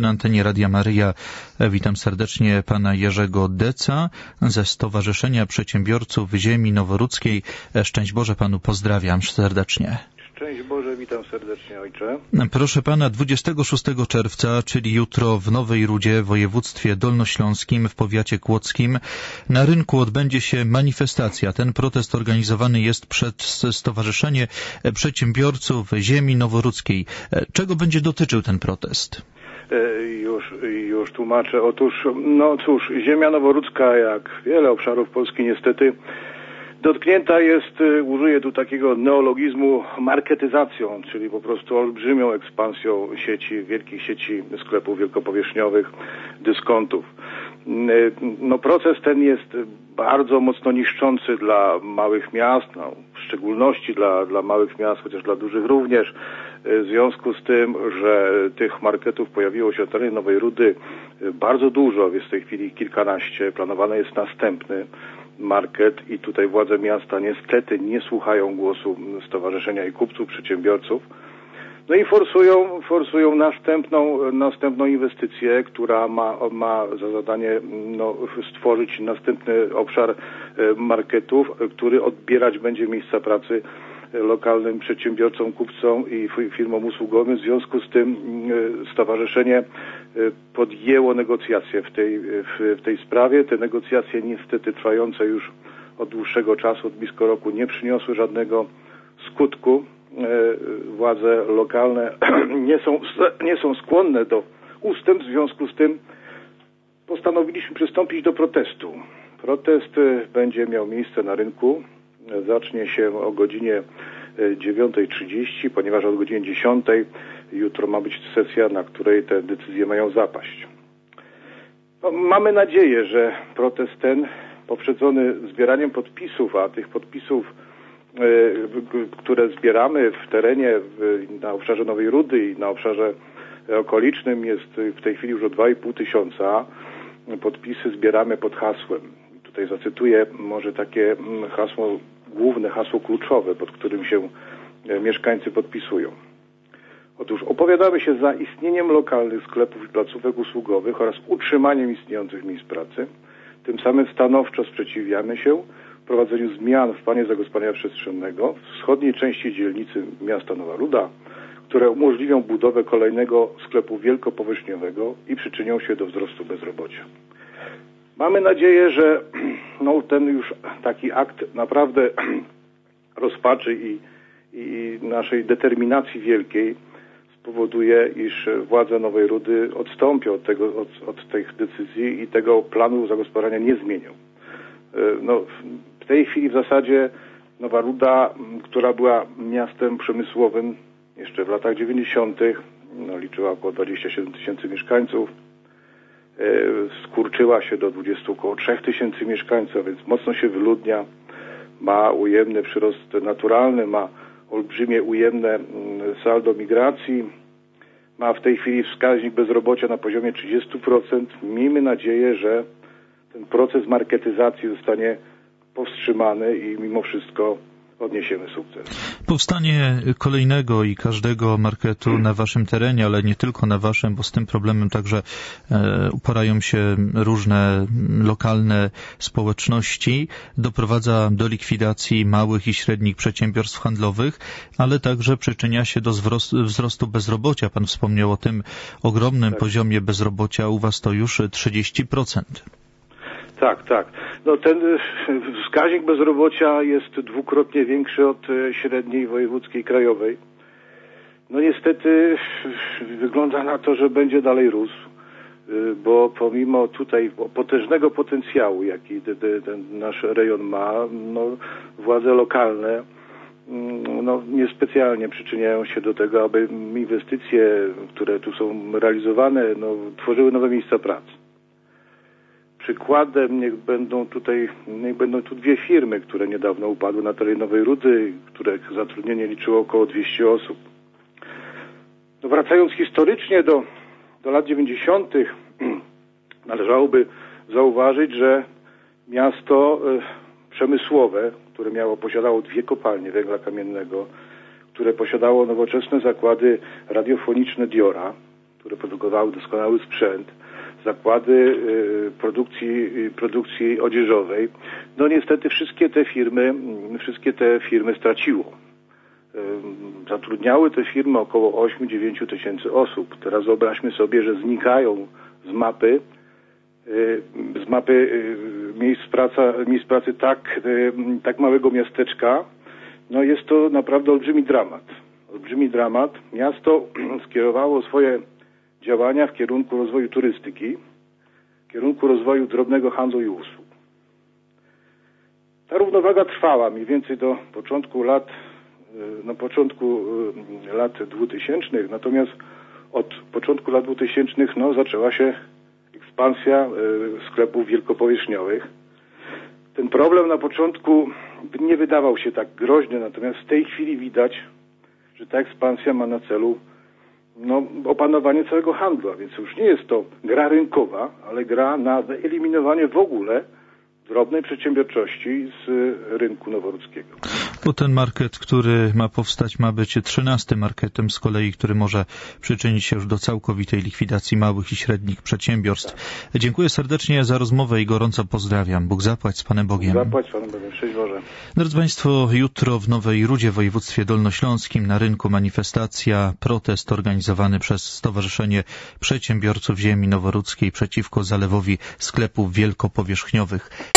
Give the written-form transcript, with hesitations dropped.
na antenie Radia Maryja. Witam serdecznie pana Jerzego Deca ze Stowarzyszenia Przedsiębiorców Ziemi Noworudzkiej. Szczęść Boże panu, pozdrawiam serdecznie. Szczęść Boże, witam serdecznie, ojcze. Proszę pana, 26 czerwca, czyli jutro w Nowej Rudzie, w województwie dolnośląskim, w powiacie kłodzkim, na rynku odbędzie się manifestacja. Ten protest organizowany jest przez Stowarzyszenie Przedsiębiorców Ziemi Noworudzkiej. Czego będzie dotyczył ten protest? Już tłumaczę. Otóż, ziemia noworudzka, jak wiele obszarów Polski niestety, dotknięta jest, użyję tu takiego neologizmu, marketyzacją, czyli po prostu olbrzymią ekspansją wielkich sieci sklepów wielkopowierzchniowych, dyskontów. Proces ten jest bardzo mocno niszczący dla małych miast, w szczególności dla małych miast, chociaż dla dużych również. W związku z tym, że tych marketów pojawiło się na terenie Nowej Rudy bardzo dużo, jest w tej chwili kilkanaście, planowany jest następny market i tutaj władze miasta niestety nie słuchają głosu stowarzyszenia i kupców, przedsiębiorców. No i forsują następną inwestycję, która ma za zadanie stworzyć następny obszar marketów, który odbierać będzie miejsca pracy lokalnym przedsiębiorcom, kupcom i firmom usługowym. W związku z tym stowarzyszenie podjęło negocjacje w tej sprawie. Te negocjacje niestety trwające już od dłuższego czasu, od blisko roku, nie przyniosły żadnego skutku. Władze lokalne nie są skłonne do ustępstw, w związku z tym postanowiliśmy przystąpić do protestu. Protest będzie miał miejsce na rynku. Zacznie się o godzinie 9:30, ponieważ od godziny 10:00 jutro ma być sesja, na której te decyzje mają zapaść. Mamy nadzieję, że protest ten, poprzedzony zbieraniem podpisów, a tych podpisów, które zbieramy w terenie, na obszarze Nowej Rudy i na obszarze okolicznym, jest w tej chwili już o 2,5 tysiąca. Podpisy zbieramy pod hasłem. Tutaj zacytuję może takie hasło, główne hasło kluczowe, pod którym się mieszkańcy podpisują. Otóż opowiadamy się za istnieniem lokalnych sklepów i placówek usługowych oraz utrzymaniem istniejących miejsc pracy. Tym samym stanowczo sprzeciwiamy się wprowadzeniu zmian w planie zagospodarowania przestrzennego w wschodniej części dzielnicy miasta Nowa Ruda, które umożliwią budowę kolejnego sklepu wielkopowierzchniowego i przyczynią się do wzrostu bezrobocia. Mamy nadzieję, że ten już taki akt naprawdę rozpaczy i naszej determinacji wielkiej spowoduje, iż władze Nowej Rudy odstąpią od tych decyzji i tego planu zagospodarowania nie zmienią. W tej chwili w zasadzie Nowa Ruda, która była miastem przemysłowym jeszcze w latach 90., liczyła około 27 tysięcy mieszkańców, skurczyła się do około 3 tysięcy mieszkańców, więc mocno się wyludnia, ma ujemny przyrost naturalny, ma olbrzymie ujemne saldo migracji, ma w tej chwili wskaźnik bezrobocia na poziomie 30%. Miejmy nadzieję, że ten proces marketyzacji zostanie powstrzymany i mimo wszystko odniesiemy sukces. Powstanie kolejnego i każdego marketu na waszym terenie, ale nie tylko na waszym, bo z tym problemem także uporają się różne lokalne społeczności, doprowadza do likwidacji małych i średnich przedsiębiorstw handlowych, ale także przyczynia się do wzrostu bezrobocia. Pan wspomniał o tym ogromnym poziomie bezrobocia, u was to już 30%. Tak. Ten wskaźnik bezrobocia jest dwukrotnie większy od średniej wojewódzkiej, krajowej. Niestety wygląda na to, że będzie dalej rósł, bo pomimo tutaj potężnego potencjału, jaki ten nasz rejon ma, władze lokalne niespecjalnie przyczyniają się do tego, aby inwestycje, które tu są realizowane, tworzyły nowe miejsca pracy. Przykładem niech będą tu dwie firmy, które niedawno upadły na terenie Nowej Rudy, których zatrudnienie liczyło około 200 osób. Wracając historycznie do lat 90., należałoby zauważyć, że miasto przemysłowe, które posiadało 2 kopalnie węgla kamiennego, które posiadało nowoczesne zakłady radiofoniczne Diora, które produkowały doskonały sprzęt, zakłady produkcji odzieżowej. No niestety wszystkie te firmy straciło. Zatrudniały te firmy około 8-9 tysięcy osób. Teraz wyobraźmy sobie, że znikają z mapy miejsc pracy tak małego miasteczka. No jest to naprawdę olbrzymi dramat. Olbrzymi dramat. Miasto skierowało swoje działania w kierunku rozwoju turystyki, w kierunku rozwoju drobnego handlu i usług. Ta równowaga trwała mniej więcej do początku lat 2000, natomiast od początku lat 2000 zaczęła się ekspansja sklepów wielkopowierzchniowych. Ten problem na początku nie wydawał się tak groźny, natomiast w tej chwili widać, że ta ekspansja ma na celu opanowanie całego handlu, a więc już nie jest to gra rynkowa, ale gra na wyeliminowanie w ogóle drobnej przedsiębiorczości z rynku noworudzkiego. Bo ten market, który ma powstać, ma być 13. marketem z kolei, który może przyczynić się już do całkowitej likwidacji małych i średnich przedsiębiorstw. Tak. Dziękuję serdecznie za rozmowę i gorąco pozdrawiam. Bóg zapłać z Panem Bogiem. Zapłać z Panem Bogiem. Szczęść Boże. Drodzy Państwo, jutro w Nowej Rudzie w województwie dolnośląskim na rynku manifestacja, protest organizowany przez Stowarzyszenie Przedsiębiorców Ziemi Noworudzkiej przeciwko zalewowi sklepów wielkopowierzchniowych.